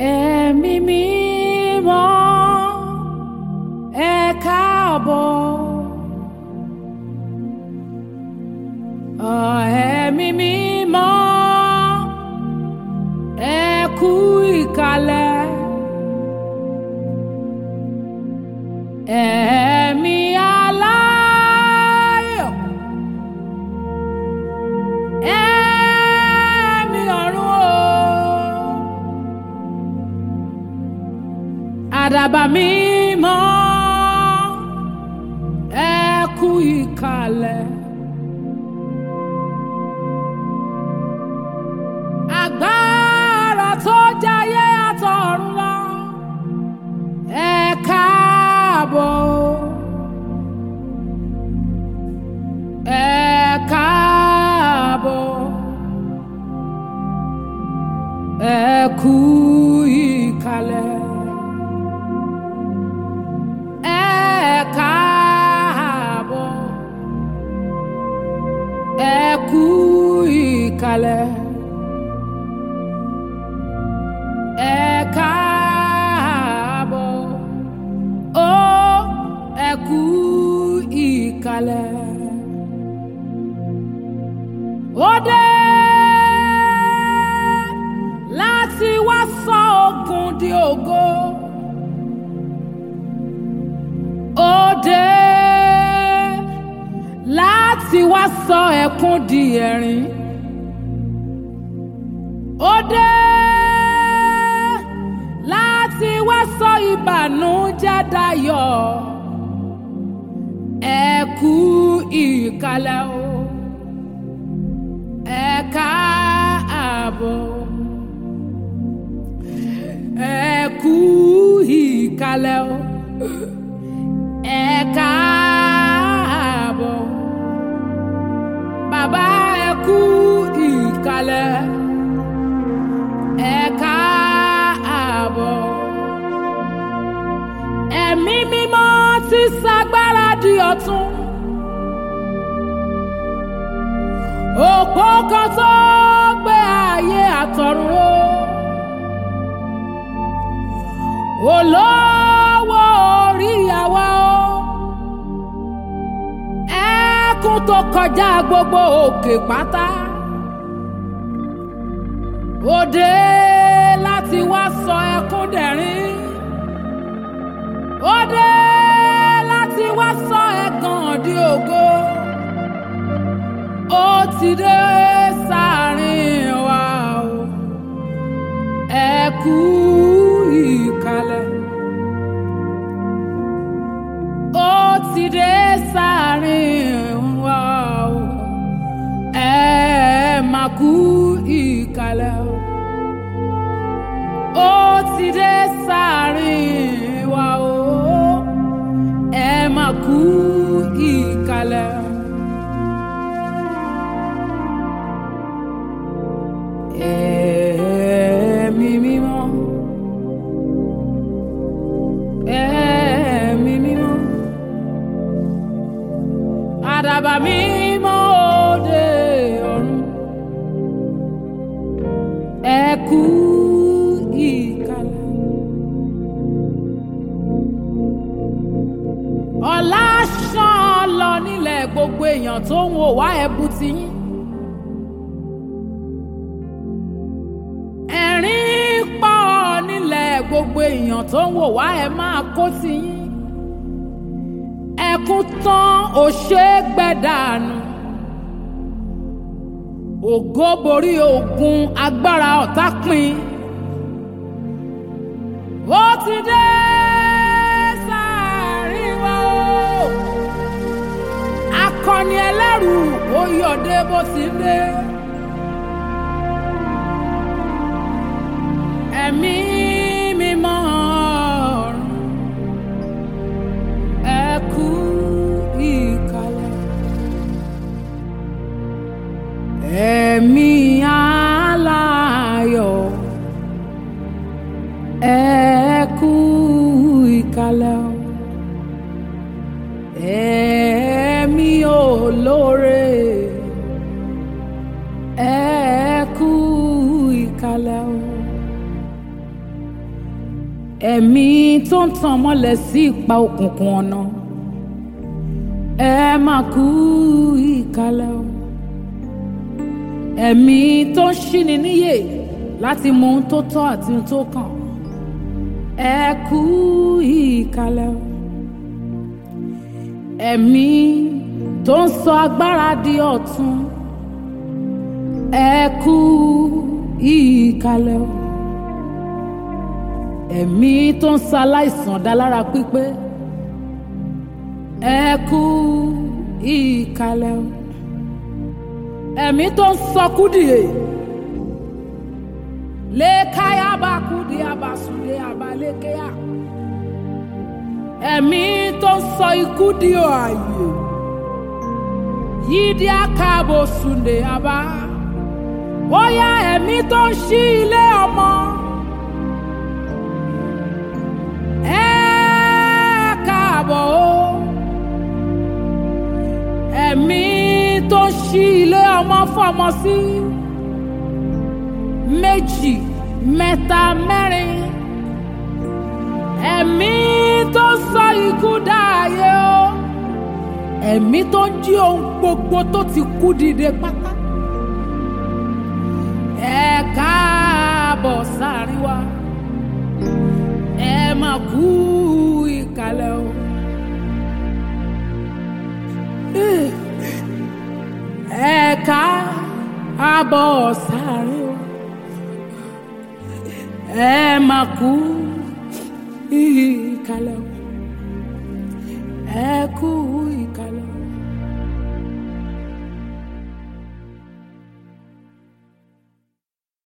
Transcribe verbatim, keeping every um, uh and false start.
Ẹ̀mí mímọ́ ẹ káàbọ̀. Ẹ̀mí mímọ́ ẹ kú ìkàlẹ̀. Ẹ̀mí aláyọ̀, ẹ̀mí ọ̀run o. Àdàbà mímọ́ ẹ kú ìkàlẹ̀. Agbára tó jayé àtọ̀run lọ ẹ káàbọ̀. Ẹ káàbọ̀. Ẹ kú ìkàlẹ̀. Ẹ káàbọ̀. Ẹ kú ìkàlẹ̀. Ẹ káàbọ̀. Ó ẹ kú ìkàlẹ̀. Ó dé láti wá sọ ogun di ògo. Ó dé láti wá sọ ẹkún di ẹ̀rín. Ó dé láti wá sọ ìbànújẹ́ dayọ̀. Ẹ kú ìkàlẹ̀ o. Ẹ káàbọ̀. Ẹ kú ìkàlẹ̀ o. Ẹ káàbọ̀. Bàbá ẹ kú ìkàlẹ̀. Ẹ káàbọ̀. Ẹ̀mí mímọ́ ti ṣagbára di ọ̀tun. Òpó kan tó gbé ayé àtọ̀run ró. Olówó orí àwa o. Ẹkún tó kọjá gbogbo òkè pátá. Ó dé láti wá sọ ẹkún dẹ̀rín. Ó dé láti wá sọ ẹ̀gàn di ògo. Ó ti dé sáàrin wa o. Ẹ kú ìkàlẹ̀. Ó ti dé sáàrin wa o. Ẹ má kú ìkàlẹ̀ o. Ó ti dé sáàrin wa o. Ẹ má kú ìkàlẹ̀. Ẹ̀mí mímọ́, ẹ̀mí mímọ́, àdàbà mímọ́ òde ọ̀run. Ẹ kú ìkàlẹ̀. Ọlá ṣàn lọ nílẹ̀ gbogbo èèyàn tó ń wò wá ẹ̀bù tiyín. Ẹ̀rín pọ̀ nílẹ̀ gbogbo èèyàn tó ń wò wá ẹ máa kó tiyín. Ẹkún tán ò ṣe é gbẹ̀dànù. Ògo borí ogun, agbára ọ̀tá pin. Ó ti dé sáàrin wa o. Akọni ẹlẹ́rù ó yọ̀dé bó ti dé. Ẹ̀mí mímọ́ ọ̀run. Ẹ kú ìkàlẹ̀. Ẹ̀mí aláyọ̀. Ẹ kú ìkàlẹ̀. Ẹ̀mí olóore. ẹ̀mí tó ń tàn mọ́lẹ̀ sí ipa òkùnkùn ọ̀nà ẹ máa kú ìkàlẹ̀ o. ẹ̀mí tó ń ṣíni níyè láti mọ ohun tó tọ́ àti ohun tó kàn ẹ kú ìkàlẹ̀ o. ẹ̀mí tó ń sọ agbára di ọ̀tun ẹ kú ìkàlẹ̀ o. ẹ̀mí tó ń sa aláìsàn dá lára pípé ẹ kú ìkàlẹ̀ o. ẹ̀mí tó ń sọ kúdìé lékáyà bá kúdìé abàsùdé abalékéyà ẹ̀mí tó ń sọ ikú di ààyè yídí àkàbò sùndé àbá ó yá ẹ̀mí tó ń ṣí ilé ọmọ ẹ káàbọ̀ o. ẹ̀mí tó ń ṣí ilé ọmọ fọmọ sí méjì mẹ́ta mẹ́rin ẹ̀mí tó ń sọ ikú dáàyè o. ẹ̀mí tó ń jí ohun gbogbo tó ti kú dìde pátá ẹ káàbọ̀ sáàrin wa ẹ máa kú ìkàlẹ̀ o. ẹ káàbọ̀ sáàrin wa ẹ máa kú ìkàlẹ̀ o. ẹ kú